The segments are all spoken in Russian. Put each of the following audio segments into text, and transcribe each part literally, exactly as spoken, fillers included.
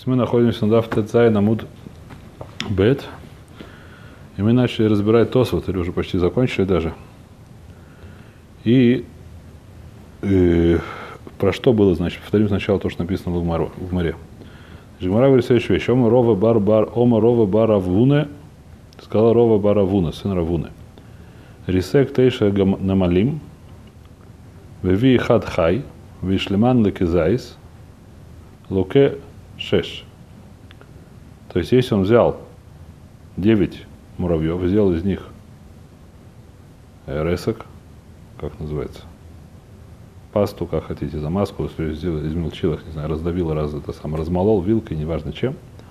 Мы находимся на Даф Тецай Намуд Бет. И мы начали разбирать Тосфот, или уже почти закончили даже. И э, про что было, значит, повторим сначала то, что написано в Гмаре. В Гмаре. Гмара говорит следующую вещь. Ома Рова бар бар, Ома Рова бар Авуне, сказал Рова бар Авуне, сын Равуны. Рисек тейша намалим, веви хад хай, вишлеман лекизайс, луке шеш. То есть, если он взял девять муравьев, сделал из них ресок, как называется, пасту, как хотите, замазку, измельчил их, не знаю, раздавил, раз это сам, размолол вилкой, неважно чем.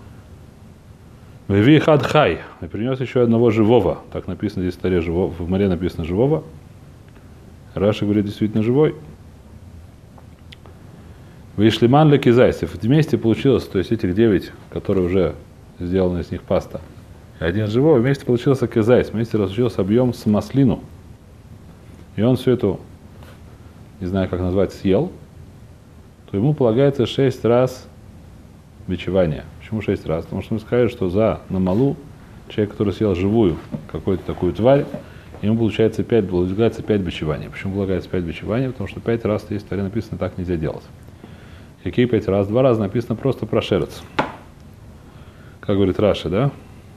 Веви хад хай, и принес еще одного живого, так написано здесь в таре, живого, в море написано живого. Раши говорит, действительно живой. Вишлиман лекизайсев. Вместе получилось, то есть этих девять, которые уже сделаны из них паста, и один живой, вместе получился кизайс, вместе разучился объем с маслину. И он все это, не знаю как назвать, съел, то ему полагается шесть раз бичевание. Почему шесть раз? Потому что мы сказали, что за намалу человек, который съел живую какую-то такую тварь, ему получается пять, полагается пять бичеваний. Почему полагается пять бичеваний? Потому что пять раз здесь в таре написано, так нельзя делать. Какие пять раз? Два раза написано просто про шерец. Как говорит Раши, да?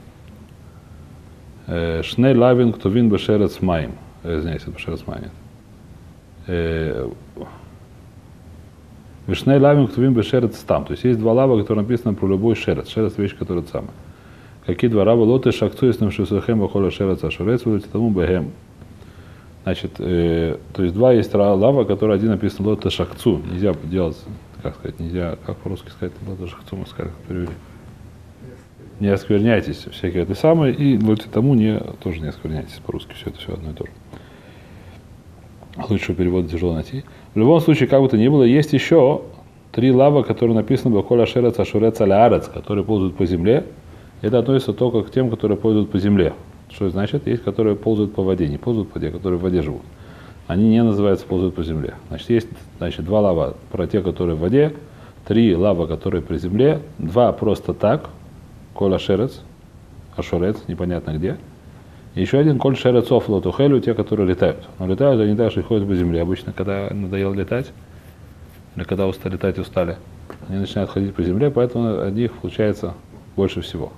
Шней лавин ктувин бешерец маим. Извиняюсь, это бешерец маим. Вишней лавин ктувин бешерец там. То есть есть два лава, которые написаны про любой шерец. Шерец — вещь, которая самая. Какие два лава? Лоты шакцу, если нам шусахем бахоля шерец ашурец, вылетит тому бехем. Значит, э, то есть два есть лава, которые один написан лоты шакцу. Нельзя делать, как сказать, нельзя, как по-русски сказать, лоты шакцу, мы сказали, как перевели. Не оскверняйтесь, всякие это самое, и вот тому не, тоже не оскверняйтесь по-русски, все это все одно и то же. Лучшего перевода тяжело найти. В любом случае, как бы то ни было, есть еще три лава, которые написаны «Баколя шерец ашурец алярец», которые ползают по земле. Это относится только к тем, которые ползают по земле. Что это значит? Есть, которые ползают по воде, не ползают по воде, которые в воде живут. Они не называются ползают по земле. Значит, есть значит, два лава про те, которые в воде, три лава, которые при земле, два просто так, коль ашерец, ашурец, непонятно где. И еще один коль шерец офло тухелю, те, которые летают. Но летают они так, что ходят по земле. Обычно, когда надоело летать, или когда устали летать и устали, они начинают ходить по земле, поэтому от них получается больше всего.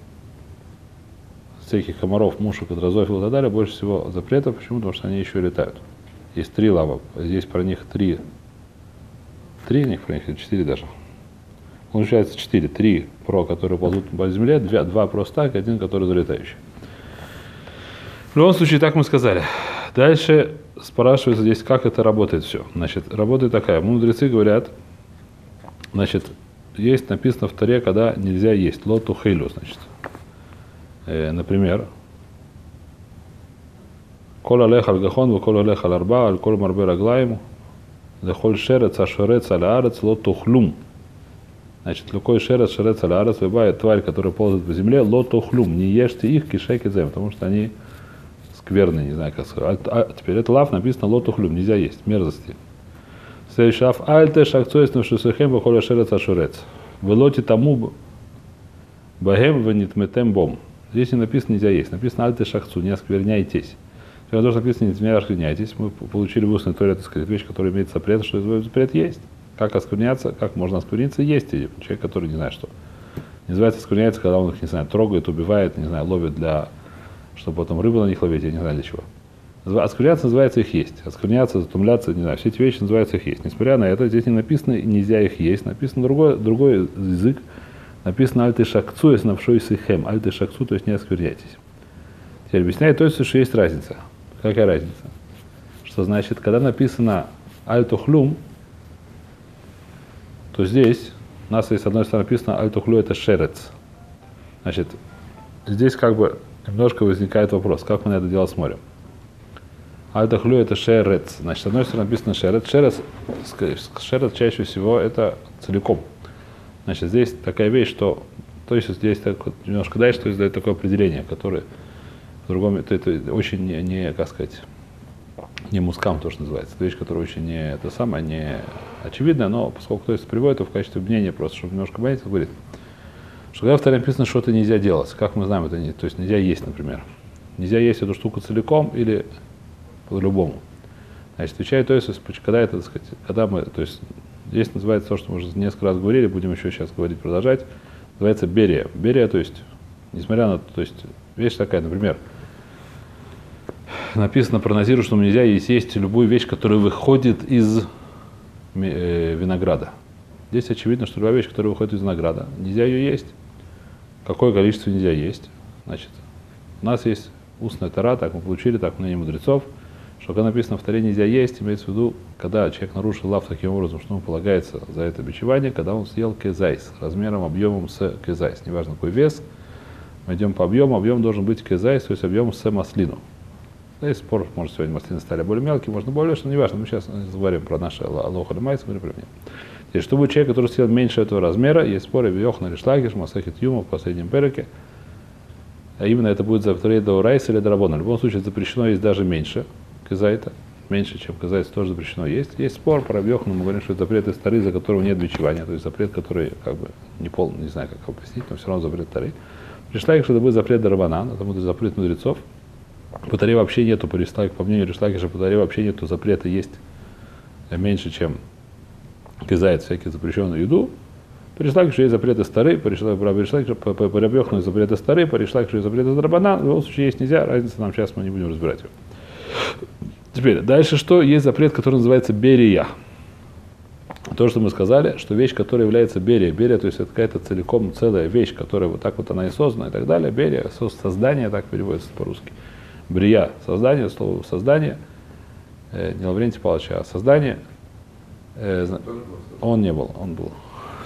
Всяких комаров, мушек, дрозофил и так далее, больше всего запретов. Почему? Потому что они еще летают. Есть три лава. Здесь про них три. Три них про них, или четыре даже. Получается четыре. Три про, которые ползут по земле, два, два просто так, один, который залетающий. В любом случае, так мы сказали. Дальше спрашивается здесь, как это работает все. Значит, работает такая. Мудрецы говорят, значит, есть написано в таре, когда нельзя есть. Лоту хейлю, значит. Э, например, Кол алех аль гахон, ва кол алех аль арба, аль кол марбе раглаим, лехоль шерец, ашерец, аль арец, лоту хлюм. Значит, лукой шерец, шерец, аль арец, любая тварь, которая ползает по земле, лоту хлюм. Не ешьте их, кишек и зем, потому что они скверные, не знаю как сказать. А, а теперь это лав написано лоту хлюм, нельзя есть, мерзости. Следующий лав, альте шакцуэс навшусехем, ва кол шерец, ашерец. Велоти тому багем венитметем бом. Здесь не написано нельзя есть, написано альте шахцу, не оскверняйтесь. Когда тоже написано не оскверняйтесь, мы получили в устной торе, так сказать, вещь, которая имеет запрет, что запрет есть. Как оскверняться, как можно оскверниться, есть человек, который не знает что. Называется оскверняется, когда он их, не знаю, трогает, убивает, не знаю, ловит для, чтобы потом рыбу на них ловить, я не знаю для чего. Оскверняться называется их есть. Оскверняться, затумляться, не знаю, все эти вещи называются их есть. Несмотря на это, здесь не написано нельзя их есть, написано другой, другой язык. Написано альты шакцу, если навшой сихем. Альты шакцу, то есть не оскверняйтесь. Теперь объясняет то, что есть разница. Какая разница? Что значит, когда написано альту хлюм, то здесь у нас есть с одной стороны написано альту хлю это шерец. Значит, здесь как бы немножко возникает вопрос, как мы на это дело смотрим. Альту хлю это шерец. Значит, с одной стороны написано шерец. Шерец, шерец чаще всего это целиком. Значит, здесь такая вещь, что, то есть здесь так, немножко дальше, то есть дает такое определение, которое в другом, это, это очень не, не, как сказать, не мускам, то, что называется. Это вещь, которая очень не, это самое, не очевидная, но поскольку кто-то приводит, то в качестве мнения просто, чтобы немножко понять, говорит, Что когда в Торе написано, что это нельзя делать, как мы знаем, это не, то есть нельзя есть, например. Нельзя есть эту штуку целиком или по-любому. Значит, отвечает то есть, когда это, так сказать, когда мы, то есть, здесь называется то, что мы уже несколько раз говорили, будем еще сейчас говорить, продолжать, называется берия. Берия, то есть, несмотря на, то есть, вещь такая, например, написано про назиру, что нельзя есть, есть любую вещь, которая выходит из э, винограда. Здесь очевидно, что любая вещь, которая выходит из винограда, нельзя ее есть. Какое количество нельзя есть? Значит, у нас есть устная тора, так мы получили, так мнение мудрецов, что когда написано в Торе нельзя есть, имеется в виду, когда человек нарушил лав таким образом, что ему полагается за это бичевание, когда он съел кезайс, размером, объемом с кезайс. Неважно какой вес, мы идем по объему, объем должен быть кезайс, то есть объем с маслину. Есть спор, может сегодня маслины стали более мелкие, можно более, что неважно, мы сейчас говорим про наши алоха лемайс, говорим про меня. И что будет человек, который съел меньше этого размера, есть споры в Йохна или Шлакиш, Масахит Юма в последнем переке, а именно это будет запрет до райса или драбона. В любом случае запрещено есть даже меньше казайта, меньше, чем казайт, тоже запрещено есть. Есть спор про Йохну, мы говорим, что это запрет из Торы, за которого нет бичевания, то есть запрет, который как бы не полный, не знаю, как объяснить, но все равно запрет Торы. Пришла, что это будет запрет Дарабанан, это будет запрет мудрецов. По Торе вообще нету, по Ришлаке, по мнению Ришлакиша, по Торе вообще нету запрета есть меньше, чем казает всякие запрещенную еду. По Ришлакишу есть запреты старые, по Рабьёхану есть запреты старые, по Ришлакишу есть запреты Дарабанан. В любом случае есть нельзя, разница нам сейчас мы не будем разбирать его. Теперь, дальше что? Есть запрет, который называется берия. То, что мы сказали, что вещь, которая является берия, берия, то есть это какая-то целиком целая вещь, которая вот так вот она и создана и так далее. Берия, создание, так переводится по-русски. Брия, создание, слово создание, э, не Лаврентий Павлович, а создание. Э, он не был, он был.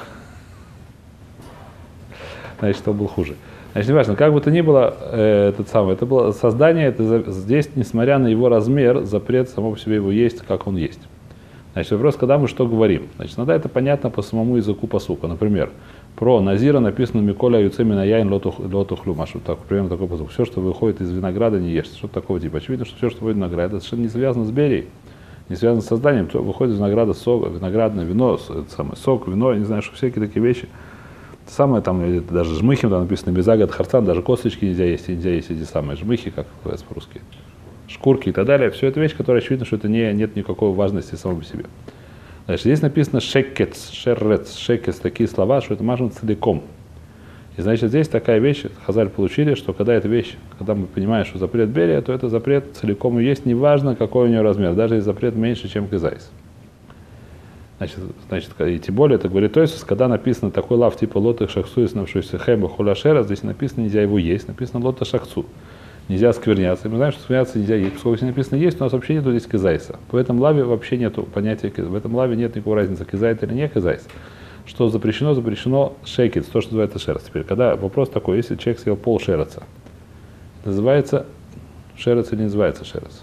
Значит, он был хуже. Значит, неважно, как бы то ни было, э, этот самый, это было создание, это здесь, несмотря на его размер, запрет само по себе его есть, как он есть. Значит, вопрос, когда мы что говорим? Значит, иногда это понятно по самому языку посука. Например, про Назира написано «Миколя юцемина яин лотухлю». Машу, так, примерно такой посук. Все, что выходит из винограда, не ешьте. Что-то такого типа. Очевидно, что все, что выходит из винограда, это совершенно не связано с берией, не связано с созданием. Выходит из винограда сок, виноградное вино, самое, сок, вино, я не знаю, что всякие такие вещи. Самое там, даже жмыхи, там написано «Безагат харцан», даже косточки нельзя есть, нельзя есть эти самые жмыхи, как называется по-русски, шкурки и так далее. Все это вещь, которая очевидно, что это не, нет никакой важности самой по себе. Значит, здесь написано шекец, шеррец, шекец, такие слова, что это мажем целиком. И значит, здесь такая вещь, Хазаль получили, что когда эта вещь, когда мы понимаем, что запрет берия, то это запрет целиком и есть, неважно, какой у нее размер, даже если запрет меньше, чем казайс. Значит, значит, и тем более это говорит, то есть, когда написано такой лав типа лота шахцу, если навшуйся хэма хуляшера, здесь написано нельзя его есть, написано лота шахцу. Нельзя скверняться. И мы знаем, что скверняться нельзя есть. Поскольку здесь написано есть, у нас вообще нету здесь кизайса. В этом лаве вообще нету понятия кизайса. В этом лаве нет никакой разницы, кизайт или не кизайс. Что запрещено, запрещено шекец, то, что называется шерец. Теперь, когда вопрос такой, если человек съел пол шереца, называется шерец или не называется шерец?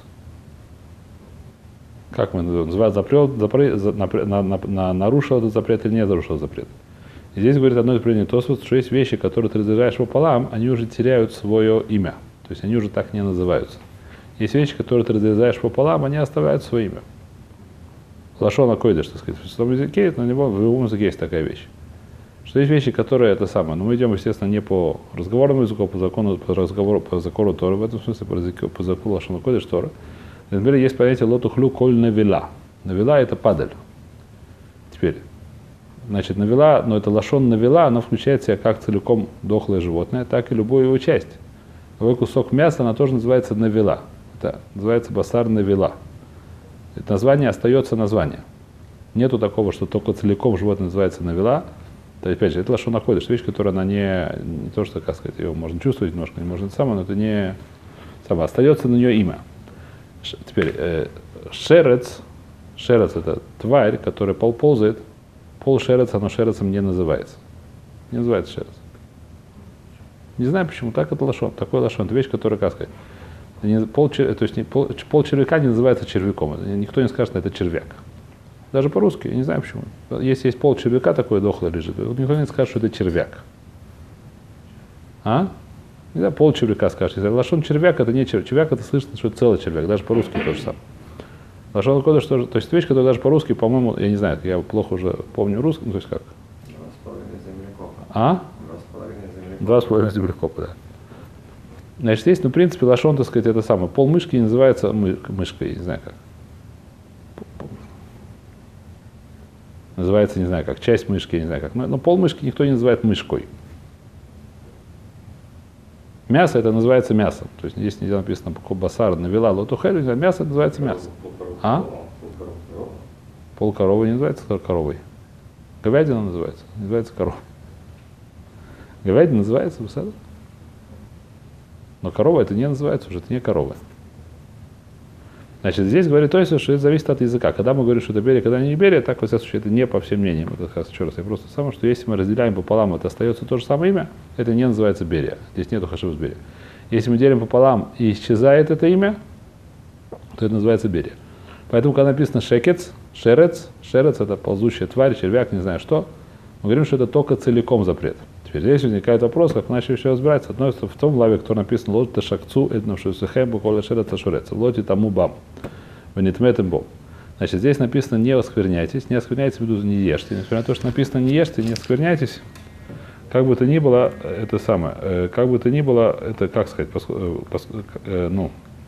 Как мы называем? Называется запрет, запрет, за, на, на, на, на, нарушил этот запрет или не нарушил запрет. И здесь говорит одно из определений Тосфот, что есть вещи, которые ты разделяешь пополам, они уже теряют свое имя. То есть они уже так не называются. Есть вещи, которые ты разрезаешь пополам, они оставляют свое имя. Лашона койдеш, так сказать. В святом языке, на него, в любом языке есть такая вещь. Что есть вещи, которые это самое. Но мы идем, естественно, не по разговорному языку, по закону, по разговору, по закону Торы, в этом смысле по, языку, по закону Лашона койдеш Тора. Например, есть понятие лотухлю коль навила. Навила это падаль. Теперь, значит, навила, но это лашон навила, она включает в себя как целиком дохлое животное, так и любую его часть. Любой кусок мяса, она тоже называется навила. Это называется басар навила. Это название остается название. Нету такого, что только целиком животное называется навила. То, опять же, это лашон находишь, вещь, которая она не, не то, что, как сказать, ее можно чувствовать немножко, не можно самое, но это не самое. Остается на нее имя. Теперь, э, шерец, шерец это тварь, которая пол ползает, пол шерец, оно шерецом не называется. Не называется шерец. Не знаю почему, так это лашон, такой лашон, это вещь, которая, как сказать, не, пол, то есть не, пол, пол червяка не называется червяком, никто не скажет, что это червяк. Даже по-русски, я не знаю почему. Если есть пол червяка такой дохлый лежит, никто не скажет, что это червяк. А? Не знаю, пол червяка скажет. Если лашон червяк, это не червяк, червяк это слышно, что это целый червяк, даже по-русски то же самое. Лашон кодеш тоже, то есть вещь, которая даже по-русски, по-моему, я не знаю, я плохо уже помню русский, ну то есть как? Два с половиной землекопа. А? Два с половиной Два с половиной землекопа, да. Значит, есть, ну, в принципе, лашон, так сказать, это самое. Пол мышки не называется мы, мышкой, я не знаю как. Называется, не знаю как, часть мышки, я не знаю как. Но, но пол мышки никто не называет мышкой. Мясо это называется мясом. То есть здесь нельзя написано басар, навела, лотухель, мясо это называется мясо. А? Пол коровы не называется коровой. Говядина называется, называется корова. Говядина называется басар. Но корова это не называется уже, это не корова. Значит, здесь говорит, то есть, что это зависит от языка. Когда мы говорим, что это берия, когда не берия, так, во всяком случае, это не по всем мнениям. Это, как раз, еще раз, я просто самое, что если мы разделяем пополам, это остается то же самое имя, это не называется берия. Здесь нету хашивус берия. Если мы делим пополам и исчезает это имя, то это называется берия. Поэтому, когда написано шекец, шерец, шерец это ползущая тварь, червяк, не знаю что, мы говорим, что это только целиком запрет. Теперь здесь возникает вопрос, как мы начали все разбираться. Относится в том главе, который написан лоти шакцу, это что сехем букола шерец шурец, лоти тому бам, венитметем бом. Значит, здесь написано не оскверняйтесь, не оскверняйтесь, в виду не ешьте. Несмотря на то, что написано не ешьте, не оскверняйтесь, как бы то ни было, это самое, как бы то ни было, это, как сказать, поску, поску, ну,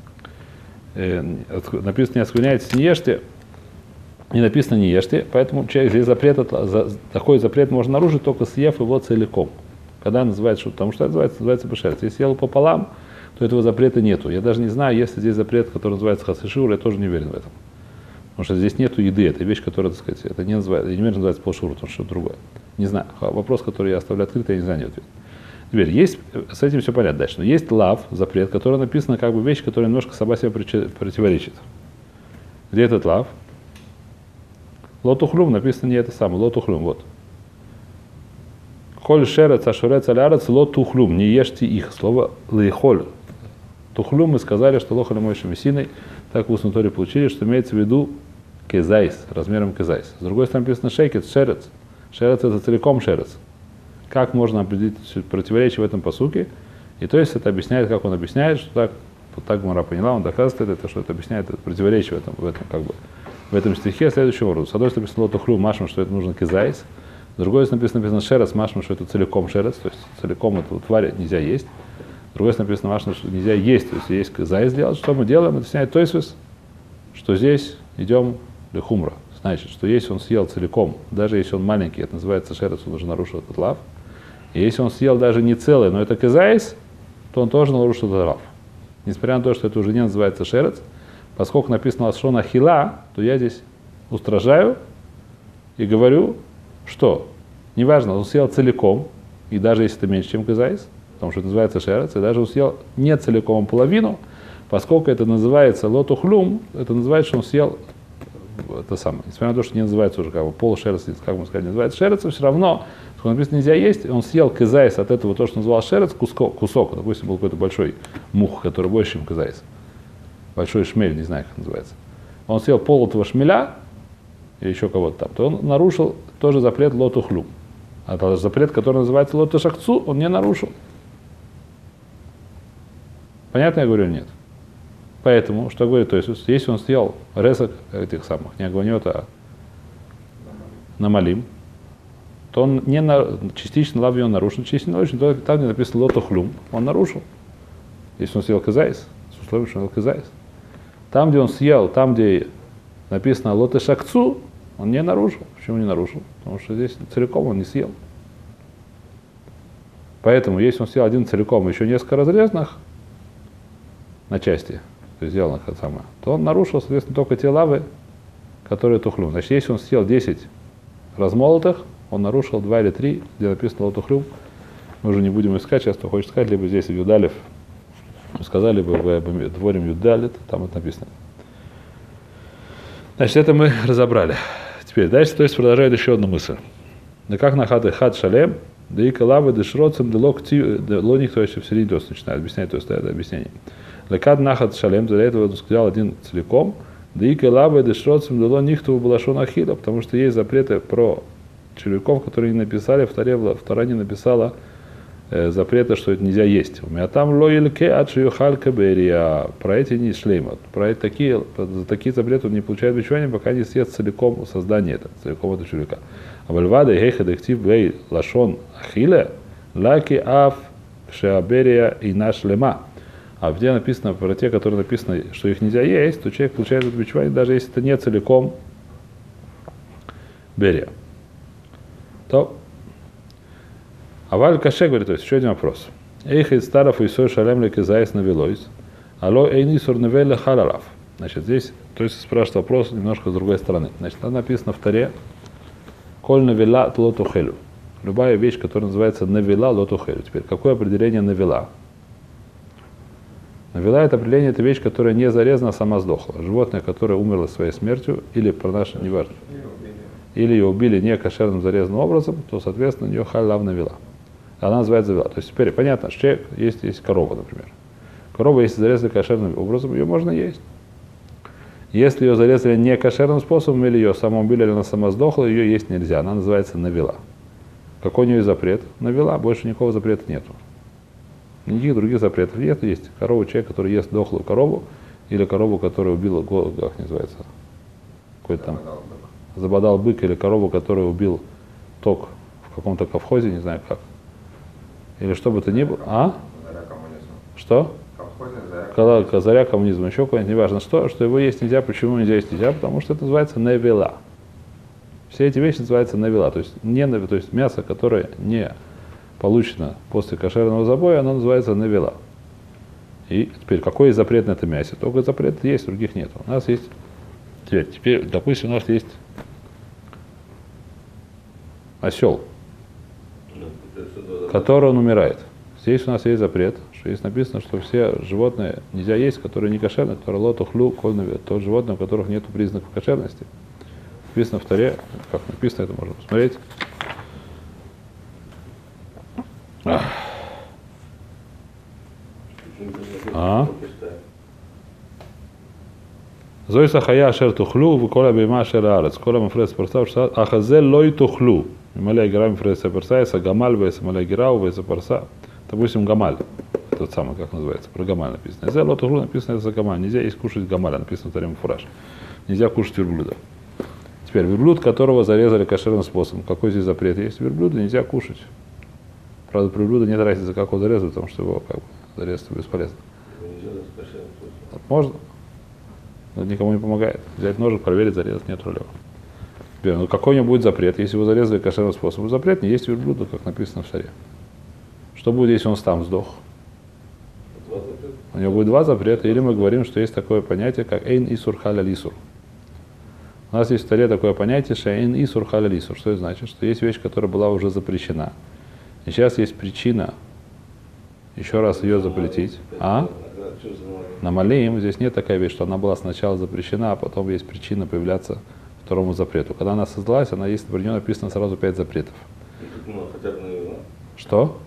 написано не оскверняйтесь, не ешьте, не написано не ешьте, поэтому здесь запрет, такой запрет можно нарушить, только съев его целиком. Когда называется что-то, потому что это называется, называется бешерец. Если съел пополам, то этого запрета нету. Я даже не знаю, есть ли здесь запрет, который называется хасышур, я тоже не уверен в этом. Потому что здесь нету еды, это вещь, которая, так сказать, это не называется, я не уверен, называется полшур, потому что что-то другое. Не знаю. Вопрос, который я оставляю открытый, я не знаю, не ответ. Теперь, есть, с этим все понятно дальше, но есть лав, запрет, который написано как бы вещь, которая немножко сама себе противоречит. Где этот лав? Лотухлюм написано не это самое, лотухлюм, вот. Коль шерец, ашурец, алярец, лотухлюм, не ешьте их. Слово лейхоль. Тухлюм мы сказали, что лохали мойшим висиной, так в устной торе получили, что имеется в виду кезайс, размером кезайс. С другой стороны написано шейкет, шерец. Шерец это целиком шерец. Как можно определить противоречие в этом пасуке? И то есть это объясняет, как он объясняет, что так, вот так Гмара поняла, он доказывает это, что это объясняет это противоречие в этом, в этом как бы. В этом стихе следующего рода. С одной стороны написано лотухлю машма, что это нужно кизайс. С другой стороны написано, написано шерец машма, что это целиком шерец, то есть целиком эту тварь нельзя есть. С другой стороны написано машма, что нельзя есть, то есть есть кизайс сделать. Что мы делаем? Это сняет тойсвис, что здесь идем для хумра. Значит, что если он съел целиком, даже если он маленький, это называется шерец, он уже нарушил этот лав. И если он съел даже не целый, но это кизайс, то он тоже нарушил этот лав. Несмотря на то, что это уже не называется шерец, поскольку написано лашон ахила, то я здесь устражаю и говорю, что неважно, он съел целиком, и даже если это меньше, чем кизайс, потому что это называется шерец, и даже он съел не целиком, а половину, поскольку это называется лотухлюм, это называется, что он съел это самое. Несмотря на то, что не называется уже как бы полушерец, как мы сказали, не называется шерец, все равно, что написано нельзя есть, он съел кизайс от этого, то, что называл шерец, кусок, кусок, допустим, был какой-то большой мух, который больше, чем кизайс. Большой шмель, не знаю, как называется. Он съел пол этого шмеля, или еще кого-то там, то он нарушил тоже запрет лотухлю. А тот запрет, который называется лотушакцу, он не нарушил. Понятно я говорю или нет? Поэтому, что говорит, то есть, если он съел резок этих самых, не огонет, а намалим, то он не на, частично лав он нарушил, частично нарушил, то там, где написано лотухлюм, он нарушил. Если он съел кизайс, с условием, что он съел кизайс. Там, где он съел, там, где написано лоте шакцу, он не нарушил. Почему не нарушил? Потому что здесь целиком он не съел. Поэтому, если он съел один целиком, еще несколько разрезанных на части, то есть сделанных это самое, то он нарушил, соответственно, только те лавы, которые тухлюм. Значит, если он съел десять размолотых, он нарушил два или три, где написано лотухлюм. Мы уже не будем искать, сейчас кто хочет искать, либо здесь в Юдалев, сказали бы в дворем Юдалит, там это написано. Значит, это мы разобрали. Теперь дальше, то есть продолжает еще одну мысль. Да как на хаты хат шалем, да и калавы дешроцем, да лоник, то есть в середине начинает объяснять, то есть это объяснение. Лекад нахат шалем, для этого он сказал один целиком, да и калавы дешроцем, да лоник, была шона ахила, потому что есть запреты про червяков, которые не написали, в Торе, в Торе не написала э, запрета, что это нельзя есть. У меня там лоильке ачиюхалька берия. Про эти не шлеймат. Про эти такие, за такие запреты он не получает бичевания, пока не съест целиком создание это, целиком это червяка. А вальвада гейха дектив бей лашон ахиле, Лаки аф кшеаберия и наш лема. А где написано про те, которые написано, что их нельзя есть, то человек получает бичевание, даже если это не целиком берия. То. Аваль каше говорит, то есть еще один вопрос. Эйх из старов и сой шалем леки зайс навилойс, алло эйни сурневеле халалав. Значит, здесь, то есть спрашивает вопрос немножко с другой стороны. Значит, там написано в Торе, коль навила тлотухелю. Любая вещь, которая называется навила лотухелю. Теперь, какое определение навила? Навила это определение, это вещь, которая не зарезана, а сама сдохла. Животное, которое умерло своей смертью, или про наше, неважно, или ее убили не кошерным зарезанным образом, то, соответственно, у нее халав навила. Она называется навила. То есть теперь понятно, что человек, есть, есть корова, например. Корова, если зарезали кошерным образом, ее можно есть. Если ее зарезали не кошерным способом, или ее самоубили, или она сама сдохла, ее есть нельзя. Она называется навила. Какой у нее запрет? Навила. Больше никакого запрета нету. Никаких других запретов нет. Есть корова, человек, который ест дохлую корову, или корову, которая убила, как называется, какой-то там, забодал бык, или корову, которая убил ток в каком-то колхозе, не знаю как. Или что бы то ни было. А? Что? Когда заря коммунизма, еще какой-нибудь, неважно что, что его есть нельзя. Почему нельзя есть нельзя? Потому что это называется невила. Все эти вещи называются навила, то есть, не, то есть мясо, которое не получено после кошерного забоя, оно называется навила. И теперь, какой запрет на это мясо? Только запрет есть, других нет. У нас есть, теперь, теперь, допустим, у нас есть осел, который он умирает. Здесь у нас есть запрет, что здесь написано, что все животные нельзя есть, которые не кошерные, которые лотухлю, кольнове, то животные, у которых нет признаков кошерности. Написано в Торе, как написано, это можно посмотреть. А? Зой сахая ашер тухлю, выкола бейма ашер арец, кола мафрес парса, ахазе лой тухлю. Маля гера мафрес парса, иса гамаль, вейса маля герау, вейса парса. Допустим, гамаль. Тот самый, как называется, про гамаль написано. Зе лой тухлю написано за гамаль. Нельзя есть кушать гамаля, написано в Торе муфураж. Нельзя кушать верблюда. Теперь верблюд, которого зарезали кошерным способом. Какой здесь запрет есть? Верблюда нельзя кушать. Правда, про верблюда нет разницы, как его зарезали, потому что его как бы зарезать бесполезно. Можно, но никому не помогает. Взять ножик, проверить, зарезать, нет проблем. Теперь, ну какой у него будет запрет, если его зарезали кошерным способом? Запрет не есть верблюда, как написано в Торе. Что будет, если он сам сдох? У него будет два запрета, или мы говорим, что есть такое понятие, как эйн исур халя лисур. У нас есть в Торе такое понятие шаин исур халя лисур. Что это значит? Что есть вещь, которая была уже запрещена. И сейчас есть причина еще раз ее запретить. А? На малеем здесь нет такой вещи, что она была сначала запрещена, а потом есть причина появляться второму запрету. Когда она создалась, она есть, про нее написано сразу пять запретов. Что?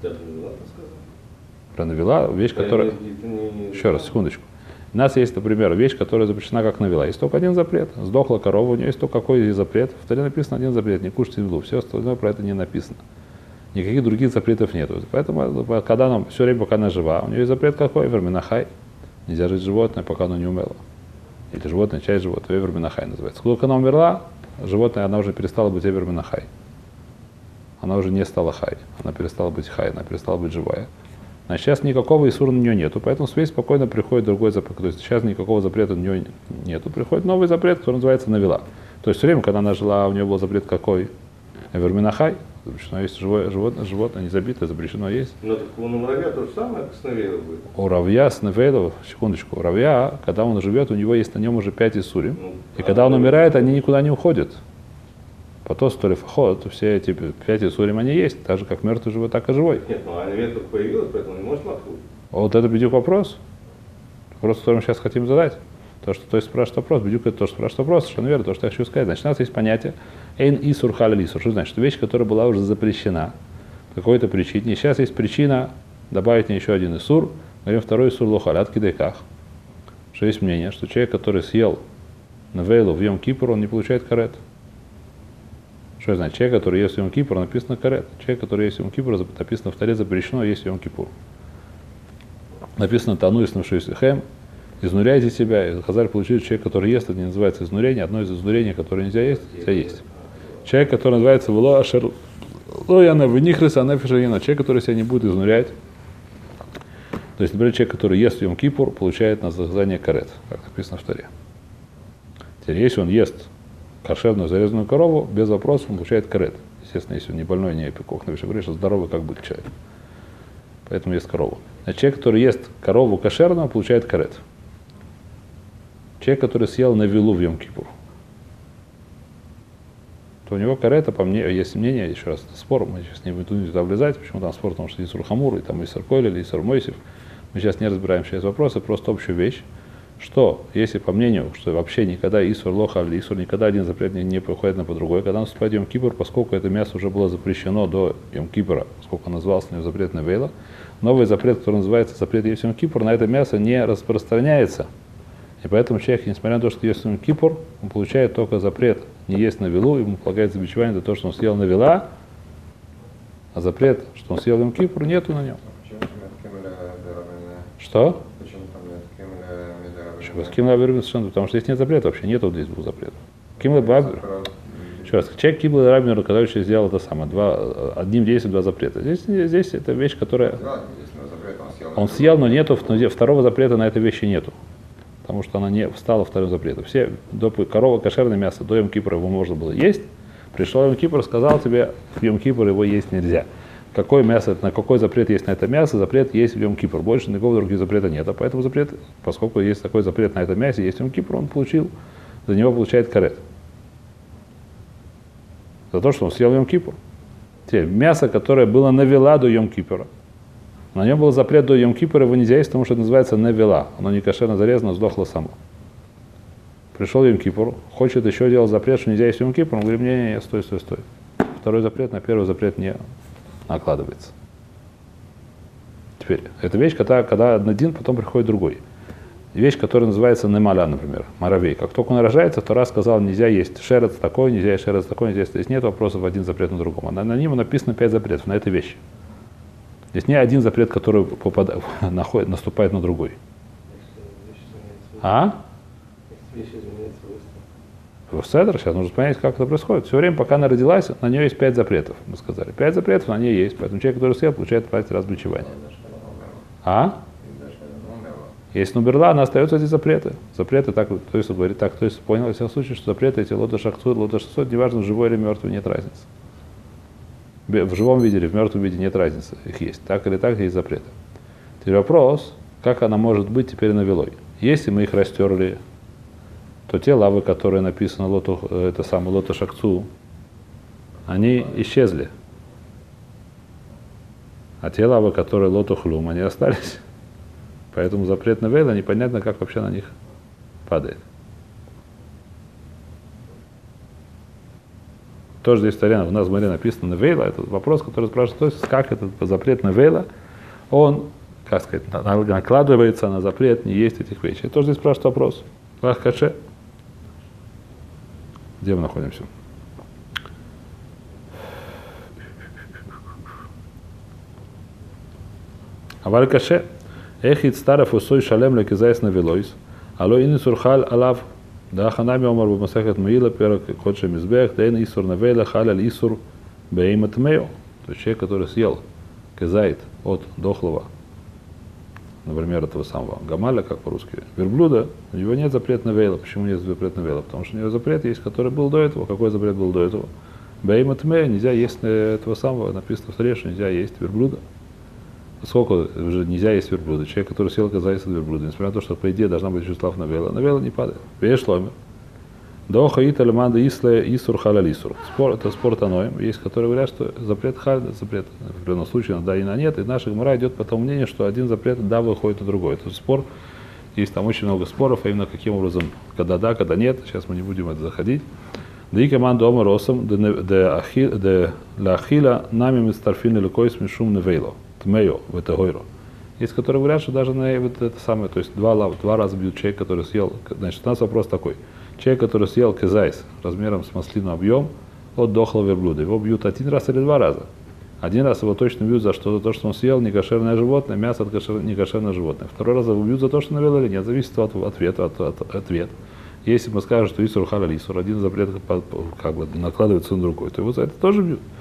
Про навела, вещь, которая... Еще раз, секундочку. У нас есть, например, вещь, которая запрещена как навела. Есть только один запрет. Сдохла корова, у нее есть только какой запрет. В Торе написано один запрет, не кушайте навелу. Все остальное про это не написано. Никаких других запретов нет. Поэтому, когда нам, все время, пока она жива, у нее есть запрет какой? Верминахай. Нельзя жить животное, пока оно не умерло. Или животное, часть животного, верминахай называется. Когда она умерла, животное, она уже перестала быть верминахай. Она уже не стала хай. Она перестала быть хай, она перестала быть живая. А сейчас никакого исура на нее нету, поэтому связь спокойно приходит другой запрет. То есть сейчас никакого запрета на нее нету, приходит новый запрет, который называется навела. То есть все время, когда она жила, у нее был запрет какой? Верминахай. Запрещено есть живое животное, животное не забитое, запрещено есть. Но так у муравья то же самое, как с навейлом будет. У равья с навейлом, секундочку, у равья, когда он живет, у него есть на нем уже пять исурим. Ну, и а когда он умирает, они никуда не уходят. По то сто лефахот, все эти пять исурим они есть, так же как мертвый живой, так и живой. Нет, ну а навет только появилась, поэтому не может лохнуть. Вот это бедюк вопрос. Вопрос, который мы сейчас хотим задать. То, что то есть спрашивает вопрос, бедюк это то, что спрашивает вопрос, совершенно верно, то, что я хочу сказать. Значит, у нас есть понятие эйн исур халя лисур. Что значит? Что вещь, которая была уже запрещена по какой-то причине. И сейчас есть причина добавить мне еще один исур. Говорим второй исур лохаль, от кидайках. Что есть мнение, что человек, который съел навейлу в Йом-Кипур, он не получает карет. Что это значит? Человек, который ест Йом-Кипур, написано карет. Человек, который ест Йом-Кипур, написано в Торе запрещено есть Йом-Кипур. Написано тану и снавшуйся изнуряйте себя. И Хазаль получили человек, который ест, это не называется изнурение. Одно из изнурений, которое нельзя есть, нельзя есть. Человек, который называется вело ашер Лояна венихрис анефишаина, человек, который себя не будет изнурять. То есть, например, человек, который ест Йом Кипур, получает наказание карет, как написано в Торе. Теперь, если он ест кошерную зарезанную корову, без вопросов он получает карет. Естественно, если он не больной, не эпикох, но говорит, что здоровый, как бы человек. Поэтому ест корову. А человек, который ест корову кошерную, получает карет. Человек, который съел навилу в Йом Кипур, то у него карета, по мне, есть мнение, еще раз, это спор, мы сейчас не будем туда влезать, почему там спор, потому что Исур Хамур, и там Исур Колель, и Исур Мойсев. Мы сейчас не разбираем сейчас вопросы, просто общую вещь, что, если по мнению, что вообще никогда Исур Лоха или Исур никогда один запрет не, не приходит на по другой, когда наступает Йом Кипур, поскольку это мясо уже было запрещено до Йом Кипура, поскольку назывался на него запрет Навейла, новый запрет, который называется запрет есть Йом Кипур, на это мясо не распространяется. И поэтому человек, несмотря на то, что есть Йом Кипур, он получает только запрет не есть навилу, ему полагается бичевание за то, что он съел навила, а запрет, что он съел Йом Кипур, нету на нем. Что? Потому что здесь нет запрета вообще, нету здесь двух запретов. Кимла Бабер. Еще раз, человек Кибла Рабмер, который сделал это самое, два, одним действием два запрета. Здесь, здесь это вещь, которая... Он съел, но нету, второго запрета на этой вещи нету. Потому что она не встала вторым запретом. Все, до, корова, кошерное мясо, до Йом Кипура его можно было есть. Пришел Йом Кипур, сказал тебе, в Йом Кипур его есть нельзя. Какое мясо, на какой запрет есть на это мясо, запрет есть в Йом Кипур. Больше никакого другого запрета нет. А поэтому запрет, поскольку есть такой запрет на это мясо, есть Йом Кипур, он получил, за него получает карет. За то, что он съел Йом Кипур. Теперь, мясо, которое было навела до Йом Кипура. На нем был запрет до Йом Кипура, его нельзя есть, потому что это называется навела. Оно не кошерно зарезано, сдохло само. Пришел Йом Кипур, хочет еще делать запрет, что нельзя есть Йом Кипур, он говорит, не, не, не, стой, стой, стой. Второй запрет на первый запрет не накладывается. Теперь, это вещь, когда, когда один, потом приходит другой. Вещь, которая называется немаля, например, маравей. Как только он рождается, Тора сказал, нельзя есть шерец такой, нельзя есть шерец такой, нельзя есть. Здесь нет вопросов один запрет на другом. На, на нем написано пять запретов на этой вещи. Здесь не один запрет, который попадает, находит, наступает на другой. А? В Седр сейчас нужно понять, как это происходит. Все время, пока она родилась, на нее есть пять запретов, мы сказали. Пять запретов на ней есть, поэтому человек, который съел, получает пять раз бичевания. А? Если она умерла, она остается эти запреты. Запреты, так, то есть говорит так, то есть понял во всяком случае, что запреты эти лота шахцуд, лота шахцуд, неважно, живой или мертвый, нет разницы. В живом виде или в мертвом виде нет разницы, их есть. Так или так есть запреты. Теперь вопрос, как она может быть теперь навелой. Если мы их растерли, то те лавы, которые написаны лоту, это самое лота шахцу, они исчезли. А те лавы, которые лоту хлум, они остались. Поэтому запрет на вейла, непонятно, как вообще на них падает. Тоже здесь в у нас в море написано «Невейла». Это вопрос, который спрашивает, то есть, как этот запрет Невейла, он, как сказать, накладывается на запрет не есть этих вещей. Это тоже здесь спрашивает вопрос. Лах каше. Где мы находимся? Аваль каше. Эхид старов усой шалем лекизайс навелойс. Алло ини сурхал алав. Да, ханами омар бумасахет муила перок ходше мизбех, дейн исур навейла халяль исур беймат мео. То есть человек, который съел кезайт от дохлого, например, этого самого гамаля, как по-русски, верблюда, у него нет запрета навейла. Почему нет запрета навейла? Потому что у него запрет есть, который был до этого. Какой запрет был до этого? Беймат мео, нельзя есть этого самого, написано в Торе, что нельзя есть верблюда. Сколько уже нельзя есть верблюда? Человек, который съел казайс от верблюда, несмотря на то, что по идее должна быть чувствав навела, навела не падает. Вешломер. До хаита леманда исле исур халаль исур. Спор, это спор таноем. Есть, которые говорят, что запрет халь, запрет в определенном случае да и на нет. И наша гмара идет по тому мнению, что один запрет да выходит на другой. Это спор. Есть там очень много споров, а именно каким образом, когда да, когда нет. Сейчас мы не будем это заходить. Да и команда ома росом де лахила нами мистарфин или койс мишум невейло. Тмео в это гойро. Есть, которые говорят, что даже на вот это самое, то есть два, два раза бьют человек, который съел. Значит, у нас вопрос такой. Человек, который съел кезайс размером с маслину объем от дохлого верблюда, его бьют один раз или два раза. Один раз его точно бьют за что? За то, что он съел некошерное животное, мясо от кошер... некошерное животное. Второй раз его бьют за то, что навел или нет. Зависит от ответа. От, от, ответ. Если мы скажем, что исур халаль исур, один запрет как бы накладывается на другой, то его за это тоже бьют.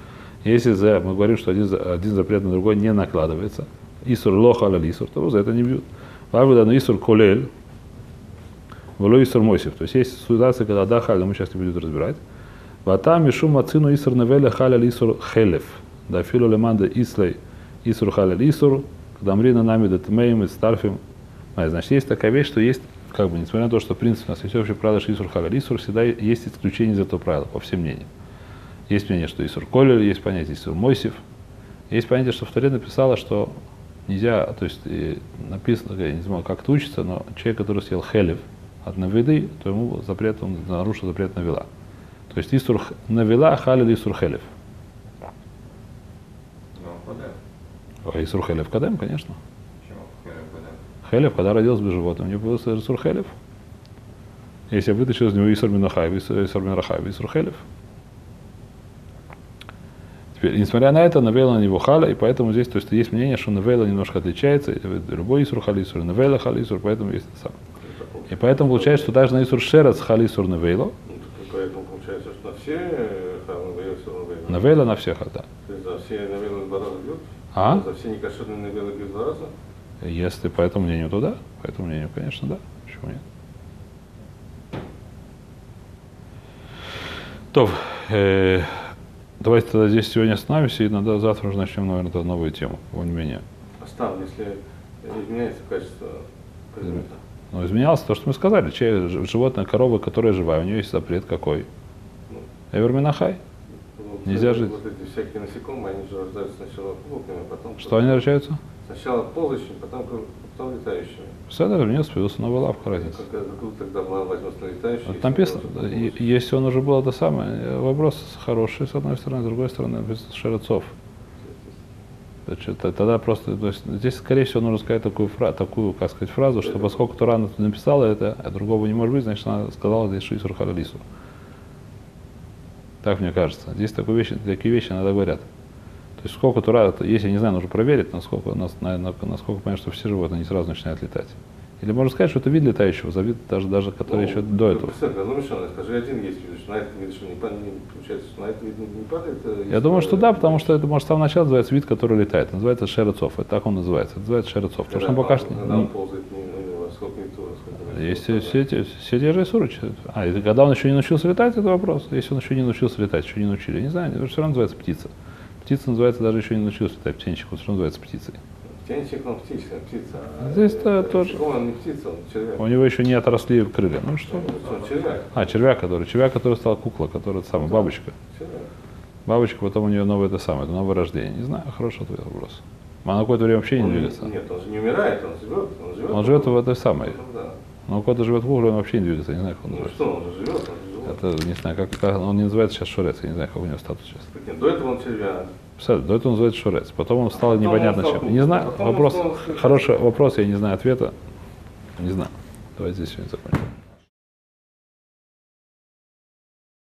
Если за, мы говорим, что один, один запрет на другой не накладывается, исур ло халаль исур, то за это не бьют. Вавида, но исур колель, воло исур мойсев. То есть есть ситуация, когда да халь, но мы сейчас не будем разбирать. Вата мишу мацину исур невеля халаль исур хелев. Да филу леманда ислей исур халаль исур, когда мрина нами датмеем и старфим. Значит, есть такая вещь, что есть, как бы, несмотря на то, что в принципе у нас есть общее правило, что исур халаль исур, всегда есть исключение из этого правила, по всем мнениям. Есть мнение, что исур колель, есть понятие исур мойсев. Есть понятие, что в Торе написала, что нельзя, то есть написано, я не знаю, как это учится, но человек, который съел хелев от навиды, то ему запрет, он нарушил запрет навила. То есть исур навила, халиль исур хелев. А исур хелев кадем, конечно. Хелев, когда родился бы животным, у него появился исур хелев. Если я вытащил из него исур минахай, исур минахай, исур хелев. Теперь, несмотря на это, навела на него халя, и поэтому здесь, то есть есть мнение, что навела немножко отличается, любой исур халисур, навела халисур, поэтому есть это самое. И поэтому получается, что даже на исур шерец халисур навела. Поэтому получается, что на все навела. Навела на всех, да. То есть за все навелы два раза бьют? А? За все некошерные навелы бьют два раза? Если по этому мнению, то да. По этому мнению, конечно, да. Почему нет? То, э, давайте тогда здесь сегодня остановимся, и надо завтра уже начнем, наверное, тогда новую тему, более-менее. Оставлю, если изменяется качество предмета. Но изменялось то, что мы сказали. Чей, животное, корова, которая живая, у нее есть запрет какой? Ну, Эвер минахай. вот Нельзя это, жить. Вот эти всякие насекомые, они же рождаются сначала ползающими, а потом... Что они рождаются? Сначала ползающими, потом, потом летающими. Все, у него появился новый лапка, разница. Как, как тогда возьмется на летающие? Вот там написано, если он уже был, это самое, вопрос хороший, с одной стороны, с другой стороны, без шерецов. Тогда просто, то есть, здесь, скорее всего, нужно сказать такую, фра, такую, как сказать, фразу, что поскольку Тура написала это, а другого не может быть, значит, она сказала здесь исур халаль исур. Так мне кажется. Здесь такие вещи, такие вещи иногда говорят. То есть сколько Тура, если, я не знаю, нужно проверить, насколько, насколько понятно, что все животные не сразу начинают летать. Или можно сказать, что это вид летающего, за вид даже, даже который ну, еще до этого. Ну, Мишана, скажи, один есть вид, что на этом виде, что не, не получается, что на этом виде не падает. Я думаю, что да, потому что это, может, с самого начала называется вид, который летает. Называется шерецов. Это так он называется. Это называется шерецов. Потому что он пока что... Он ползает, не, сколько не то, сколько не есть все, те, все те же исуры. А, и когда он еще не научился летать, это вопрос. Если он еще не научился летать, еще не научили. Я не знаю, это все равно называется птица. Птица называется, даже еще не научился летать, птенчик, он все равно называется птицей. Птенчик, он птица, птица. А здесь-то тоже. Он не птица, он червяк. У него еще не отросли крылья. Ну что? Он червяк. А, червяк, который. Червяк, который стал кукла, которая самая, бабочка. Червяк. Бабочка, потом у нее новое это самое, это новое рождение. Не знаю, хороший ответ вопрос. А на какое-то время вообще не он, двигается. Нет, он же не умирает, он живет. Он живет, он живет в этой самой. Да. Но когда живет в угле, он вообще не двигается, я не знаю, как он ну называется. что, он же живет, он же живет. Это, не знаю, как, как он не называется сейчас шурец, я не знаю, как у него статус сейчас. Нет, до этого он червяк. Представляете, до этого он называется шурец, потом он стал потом непонятно он стал, чем. Не знаю, вопрос, стал... хороший вопрос, я не знаю ответа. Не знаю. Давайте здесь сегодня закончим.